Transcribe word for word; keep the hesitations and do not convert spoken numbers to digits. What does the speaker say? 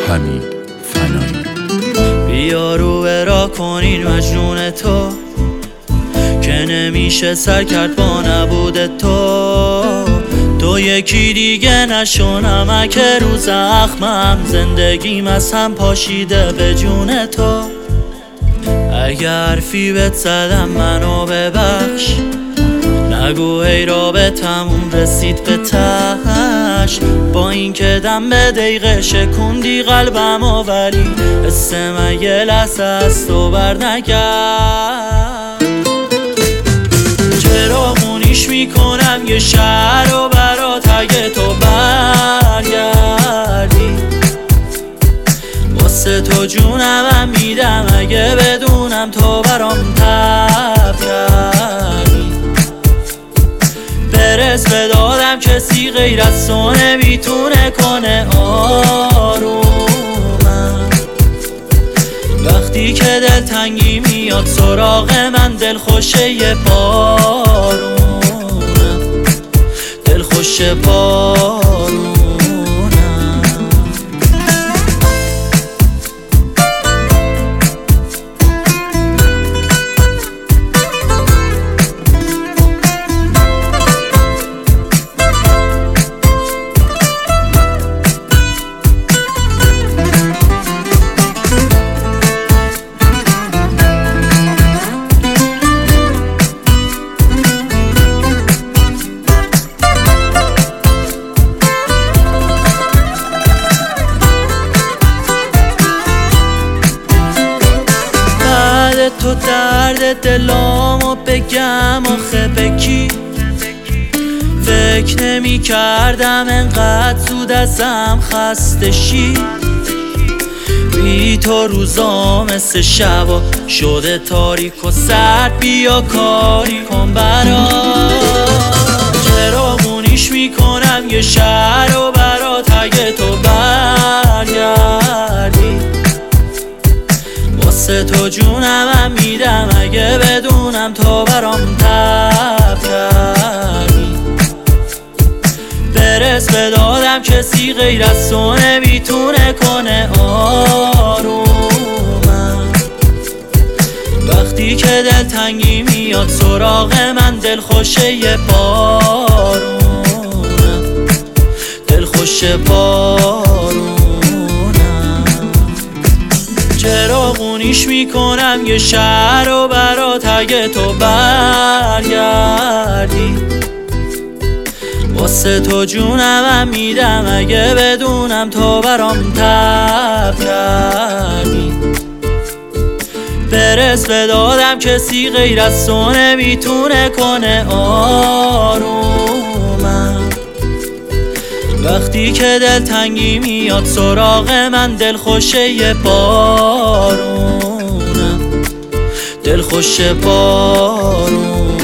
حمید فنایی. بیا رو برا کنین مجنون تو که نمیشه سر کرد با نبود تو. تو یکی دیگه نشو نمک رو زخمم، زندگیم از هم پاشیده به جون تو. اگر حرفی بهت زدم منو ببخش، نگو ای رابطمون رسید به تهش. با این که دم به دقیقه شکوندی قلبمو، ولی حس من یه لحظه از تو بر نگرد. چراغونیش میکنم یه شهر رو برات اگه تو برگردی. واسه تو جونم میدم اگه بدونم تو برام تب کردی. برس به دادم کسی غیر از تو نمیتونه کنه آرومم. وقتی که دلتنگی میاد سراغ من، دل خوشه یه پارونم، دل خوشه پارونم. تو درد دلامو بگم آخه بکی، فکر نمی کردم انقدر زود ازم خسته شی. بی تو روزا مثل شبا شده تاریک و سرد، بیا کاری کن برات. چراغونیش میکنم یه شهر رو برات اگه تو برگردی. واسه تو جونم میدم اگه بدونم تو برام تب کردی. برس به دادم کسی غیر از تو نمیتونه کنه آرومم. وقتی که دلتنگی میاد سراغ من، دل خوشه یه پارونم، دل خوشه پارونم. چراغونیش میکنم یه شهر رو برات اگه تو برگردی. واسه تو جونم میدم اگه بدونم تو برام تب کردی. برس به دادم کسی غیر از تو نمیتونه کنه آرومم. وقتی که دلتنگی میاد سراغ من، دل خوشه یه پارونم، دل خوشه پارونم.